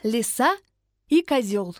Лиса и козел.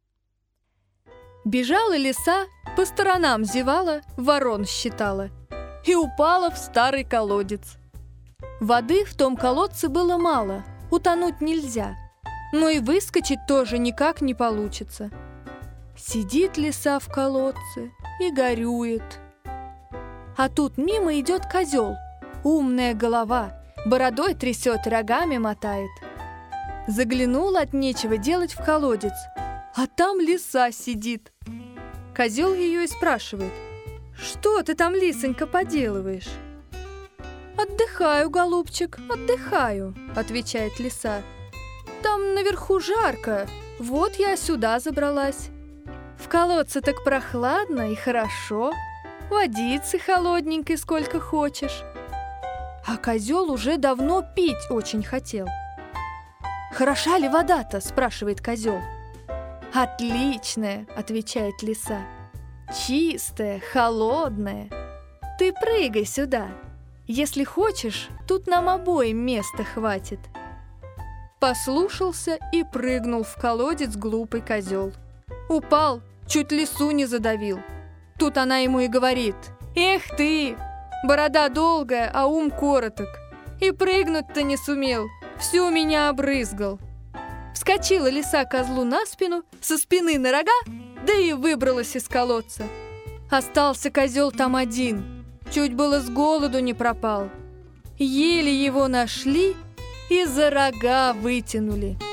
Бежала лиса, по сторонам зевала, ворон считала и упала в старый колодец. Воды в том колодце было мало, утонуть нельзя, но и выскочить тоже никак не получится. Сидит лиса в колодце и горюет. А тут мимо идет козел, умная голова, бородой трясет, рогами мотает. Заглянул от нечего делать в колодец, а там лиса сидит. Козел ее и спрашивает: «Что ты там, лисонька, поделываешь?» «Отдыхаю, голубчик, отдыхаю», — отвечает лиса. «Там наверху жарко, вот я сюда забралась. В колодце так прохладно и хорошо, водицы холодненькой сколько хочешь». А козел уже давно пить очень хотел. «Хороша ли вода-то?» – спрашивает козел. «Отличная», – отвечает лиса. «Чистая, холодная. Ты прыгай сюда. Если хочешь, тут нам обоим места хватит». Послушался и прыгнул в колодец глупый козел. Упал, чуть лису не задавил. Тут она ему и говорит: «Эх ты, борода долгая, а ум короток. И прыгнуть-то не сумел, всю меня обрызгал». Вскочила лиса козлу на спину, со спины на рога, да и выбралась из колодца. Остался козел там один, чуть было с голоду не пропал. Еле его нашли и за рога вытянули.